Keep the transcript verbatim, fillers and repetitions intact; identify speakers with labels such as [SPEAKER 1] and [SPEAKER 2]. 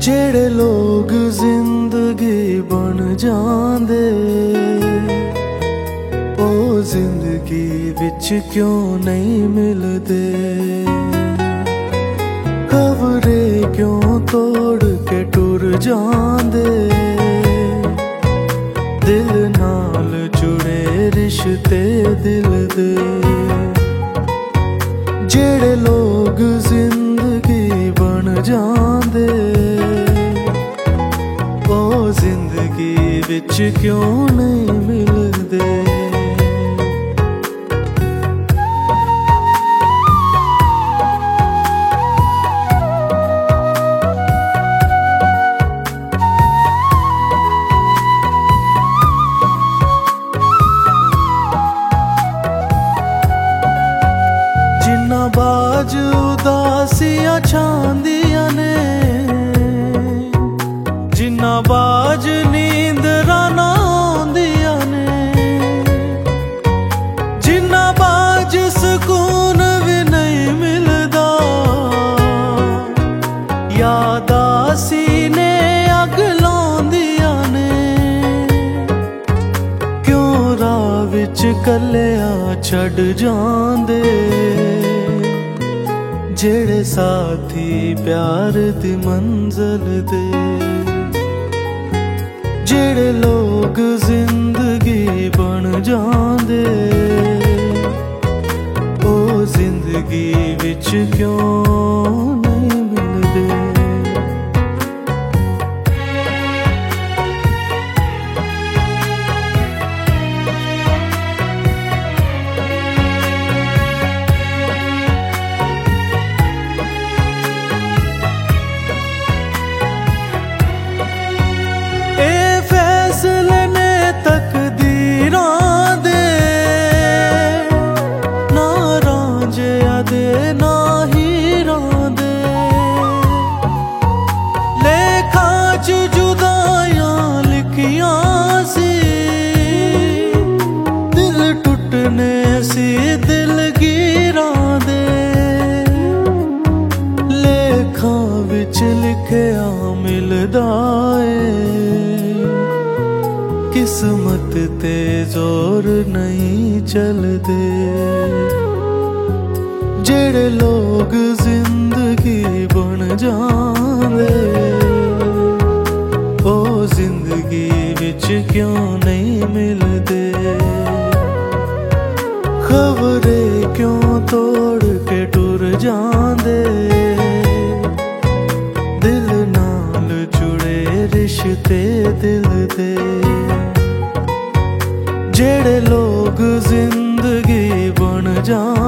[SPEAKER 1] जेड़े लोग जिंदगी बन जांदे ओ जिंदगी विच क्यों नहीं मिलदे। खबरे क्यों तोड़ के टुर जांदे, दिल नाल जुड़े रिश्ते दिल दे। जेड़े लोग जिंदगी बन जांदे ओ जिंदगी विच क्यों नहीं मिलदे। जिन्ना बाज उदासियां छांदियां ने, जिन्ना बाज नींदरां ना आउंदियां ने, जिन्ना बाज सुकून भी नहीं मिलदा। याद सीने अग लाउंदियां ने, क्यों राह विच कल्लिया छड़ जांदे। जेड़े साथी प्यार दी मंजिल दे, जेड़े लोग जिंदगी बन जांदे ओ जिंदगी विच क्यों नहीं मिलदे। सी दिल गिरां दे, लेखां विच लिखिया मिलदा ए। किस्मत ते जोर नहीं चलदे। जेड़े लोग जिंदगी बन जांदे ओ जिंदगी विच क्यों नहीं मिलदे। खबरे क्यों तोड़ के टुर जांदे, दिल नाल जुड़े रिश्ते दिल दे। जेड़े लोग जिंदगी बन जांदे